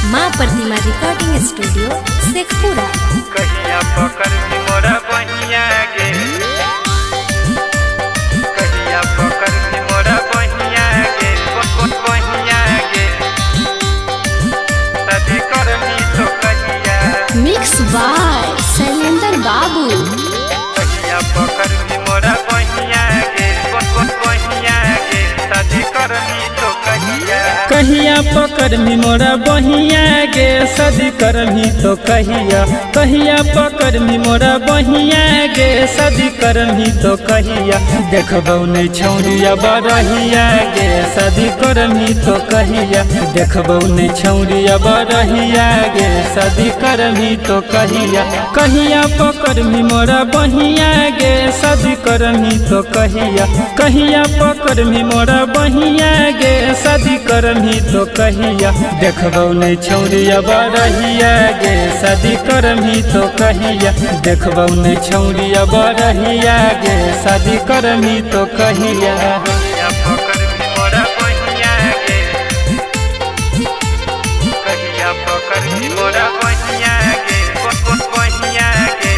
माँ प्रतिमा recording studio Sheikhpura. कहिया पकड़ के मोरा बहिया गे, कहिया पकड़ के मोरा बहिया गे, बहिया गे, शादी करनी तो कहिया। मिक्स बाय शैलेंद्र बाबू। कहिया पकड़ के मोरा बहिया गे, बहिया गे, शादी करनी तो कहिया। कहिया पकड़ मोरा बहिया गे, शादी करमी तो कहिया। कहिया पकड़ मोरा बहिया गे, शादी करमी तो कहिया। देखबौ नहीं छौरिया बरहिया गे, शादी करमी तो कहिया। देखबौ नहीं छौरिया बरहिया गे, शादी करमी तो कहिया। कहिया पकड़ मोरा बहिया गे, शादी करमी तो कहिया। कहिया पकड़ मोरा बहिया गे, शादी करमी तो कहिया। देखबौ नहीं छौरिया बरहिया गे, शादी करमी तो कहिया। देखबौ नहीं छौरिया बरहिया गे, शादी करमी तो कहिया। कहिया पकड़ के मोरा बहिया गे, कहिया पकड़ के मोरा बहिया गे, बहिया गे,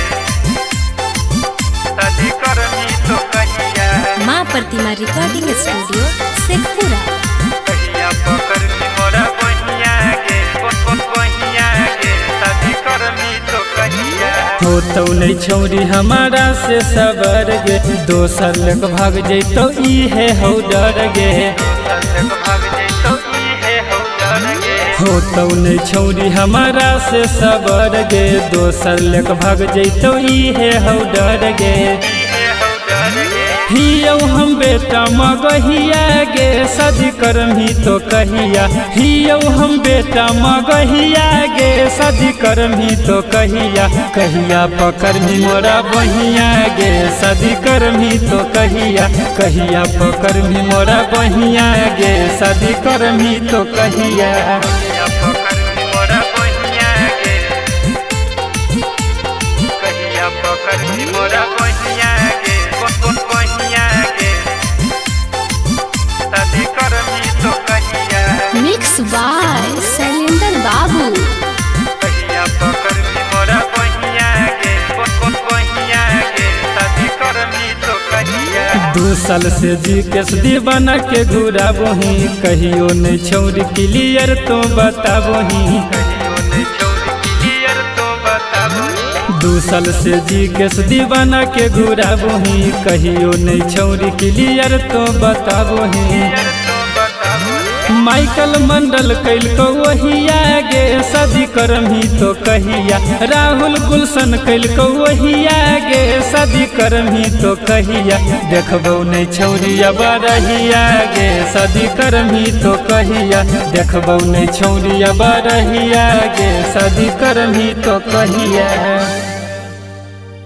शादी करनी तो कहिया। माँ प्रतिमा रिकॉर्डिंग स्टूडियो शेखपुरा। कहिया पकड़ के मोरा बहिया गे, बहिया गे, शादी करनी तो कहिया। हो तो नहीं छौरी हमारा से सबर गे, दोसर लग भाग जैतो इहे हो डर गे। संग भाग जैतो इहे हो डर गे। हो तो नहीं छौरी हमारा से सबर गे, दोसर लग भाग जैतो इहे हो डर गे। इहे हो डर गे। हियौ हम बेटा मगहिया गे, शादी करमी तो कहिया। हियौ हम बेटा मगहिया गे, शादी करमी तो कहिया। कहिया पकड़मी मोरा बहिया गे, शादी करमी तो कहिया। कहिया पकड़मी मोरा बहिया गे, शादी करमी तो कहिया। कहिया पकड़ के मोरा बहिया गे, कहिया पकड़ के मोरा बहिया गे, बहिया गे, शादी करनी तो कहिया। मिक्स बाय शैलेंद्र बाबू। कहिया पकड़ के मोरा बहिया गे, बहिया गे, शादी करनी तो कहिया। 2 साल से जी केस दीवाना के घुराबही, कहियो नहीं छौरी क्लियर तो बताबही। कहियो नहीं छोड़ क्लियर तो बताबो। 2 साल से जी केस दीवाना के घुराबही, कहियो नहीं छौरी क्लियर तो बताबही। क्लियर तो बताबो। माइकल मंडल कैल को वहिया गे, शादी करमी तो कहिया। राहुल गुलशन कैल को वहिया गे, शादी करमी तो कहिया। देखबौ नहीं छौरिया बरहिया गे, शादी करमी तो कहिया। देखबौ नहीं छौरिया बरहिया गे, शादी करमी तो कहिया।